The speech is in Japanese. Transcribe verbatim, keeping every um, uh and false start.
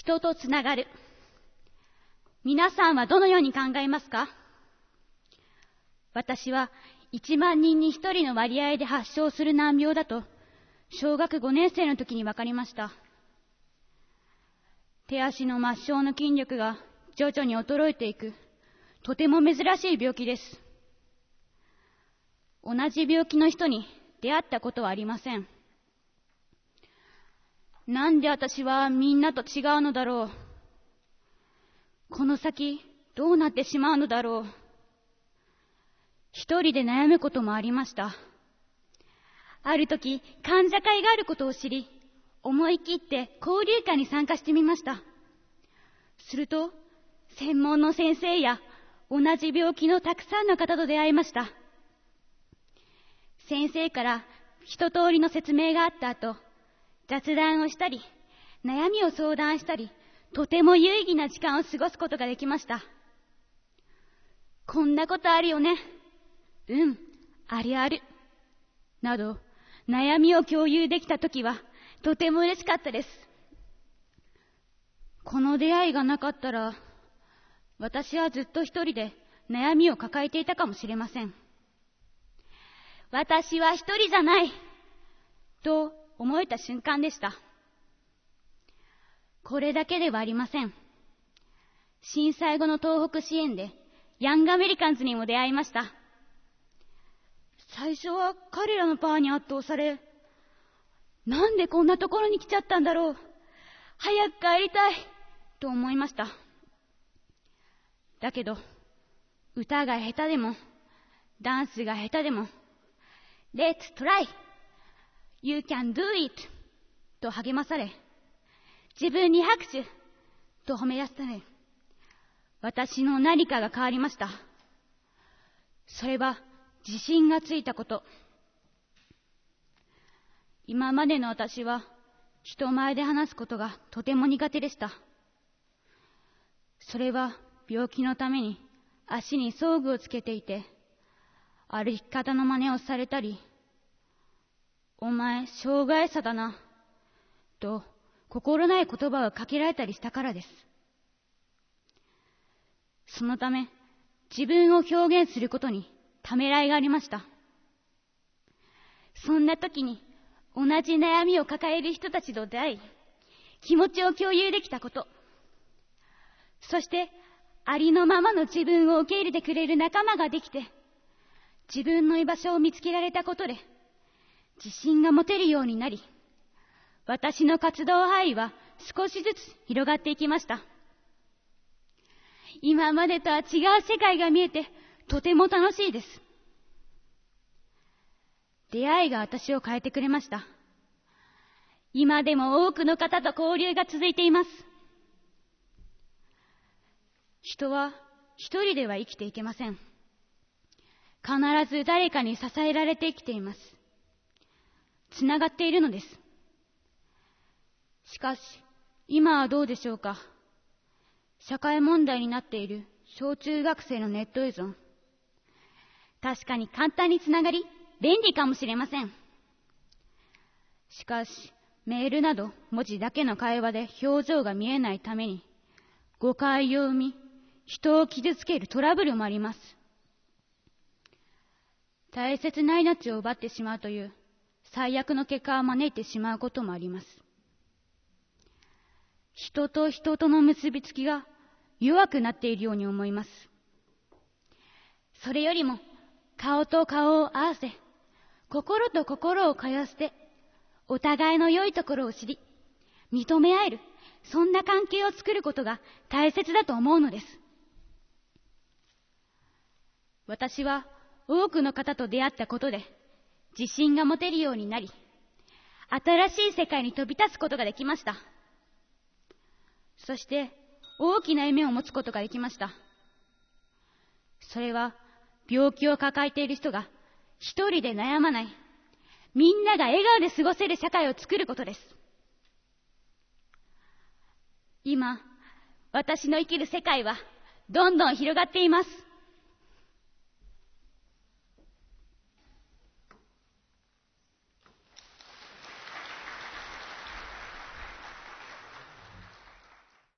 人とつながる。皆さんはどのように考えますか？私はいちまんにんにひとりの割合で発症する難病だと小学ごねん生の時に分かりました。手足の末梢の筋力が徐々に衰えていく、とても珍しい病気です。同じ病気の人に出会ったことはありません。なんで私はみんなと違うのだろう。この先どうなってしまうのだろう。一人で悩むこともありました。ある時、患者会があることを知り、思い切って交流会に参加してみました。すると、専門の先生や同じ病気のたくさんの方と出会いました。先生から一通りの説明があった後、雑談をしたり、悩みを相談したり、とても有意義な時間を過ごすことができました。こんなことあるよね。うん、あるある。など、悩みを共有できたときは、とても嬉しかったです。この出会いがなかったら、私はずっと一人で悩みを抱えていたかもしれません。私は一人じゃない、と思えた瞬間でした。これだけではありません。震災後の東北支援で、ヤングアメリカンズにも出会いました。最初は彼らのパワーに圧倒され、なんでこんなところに来ちゃったんだろう。早く帰りたい、と思いました。だけど、歌が下手でも、ダンスが下手でも、Let's try! You can do it! と励まされ、自分に拍手と褒め出され、私の何かが変わりました。それは自信がついたこと。今までの私は人前で話すことがとても苦手でした。それは病気のために足に装具をつけていて、歩き方の真似をされたり、お前障害者だな、と心ない言葉をかけられたりしたからです。そのため、自分を表現することにためらいがありました。そんな時に同じ悩みを抱える人たちと出会い、気持ちを共有できたこと、そしてありのままの自分を受け入れてくれる仲間ができて、自分の居場所を見つけられたことで、自信が持てるようになり、私の活動範囲は少しずつ広がっていきました。今までとは違う世界が見えて、とても楽しいです。出会いが私を変えてくれました。今でも多くの方と交流が続いています。人は一人では生きていけません。必ず誰かに支えられて生きています。つながっているのです。しかし、今はどうでしょうか。社会問題になっている小中学生のネット依存。確かに簡単につながり、便利かもしれません。しかし、メールなど文字だけの会話で表情が見えないために、誤解を生み、人を傷つけるトラブルもあります。大切な命を奪ってしまうという最悪の結果を招いてしまうこともあります。人と人との結びつきが弱くなっているように思います。それよりも顔と顔を合わせ、心と心を通わせて、お互いの良いところを知り、認め合える、そんな関係を作ることが大切だと思うのです。私は多くの方と出会ったことで、自信が持てるようになり、新しい世界に飛び立つことができました。そして大きな夢を持つことができました。それは病気を抱えている人が一人で悩まない、みんなが笑顔で過ごせる社会を作ることです。今、私の生きる世界はどんどん広がっています。